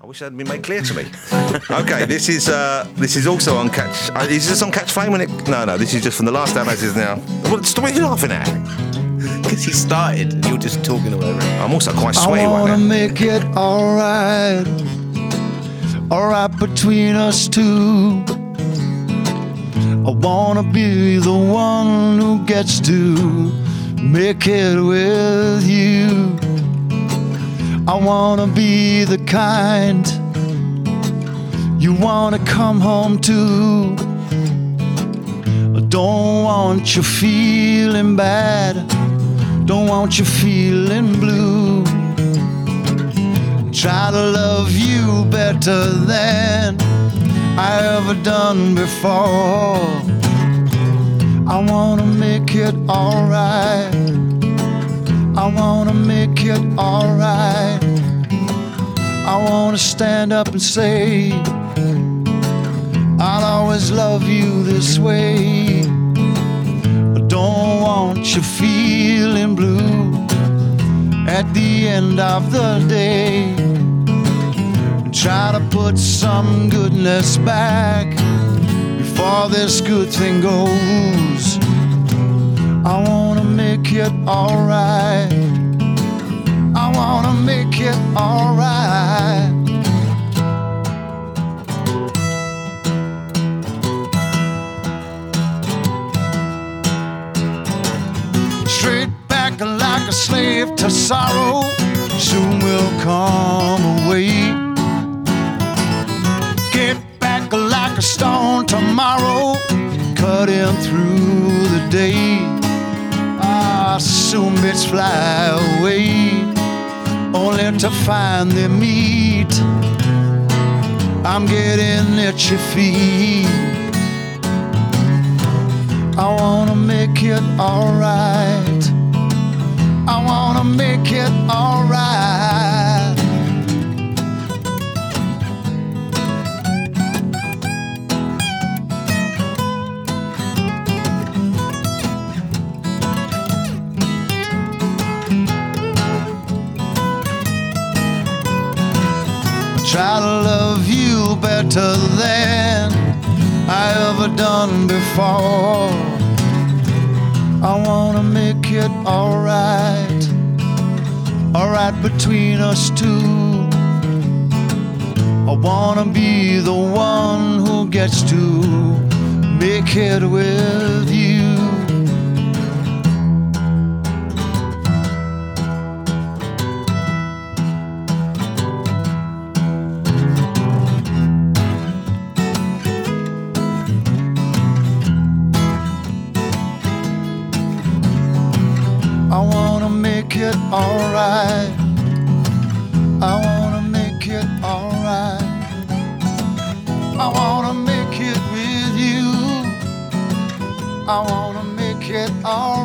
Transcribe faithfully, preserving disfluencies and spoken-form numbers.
I wish that had been made clear to me. Okay, this is uh, this is also on Catch. Uh, is this on Catch Flame? When it? No, no. This is just from the last album. As is now. What? Stop! What are you laughing at? Because he started and you're just talking over it. I'm also quite sweaty I right wanna now. make it alright, alright between us two. I wanna be the one who gets to make it with you. I wanna be the kind you wanna come home to. I don't want you feeling bad, don't want you feeling blue. Try to love you better than I ever done before. I wanna make it alright, I wanna make it alright. I wanna stand up and say I'll always love you this way. I don't want you feeling blue at the end of the day. Try to put some goodness back before this good thing goes. I wanna make it alright, I wanna make it alright. Straight back like a slave to sorrow, soon will come away. Get back like a stone tomorrow, cutting through the day. Ah, soon bits fly away, only to find them meet. I'm getting itchy feet. I wanna make it alright, I wanna make it alright. Try to love you better than I ever done before. I wanna make it alright, alright between us two. I wanna be the one who gets to make it with you. I wanna make it alright, I wanna make it alright. I wanna make it with you, I wanna make it alright.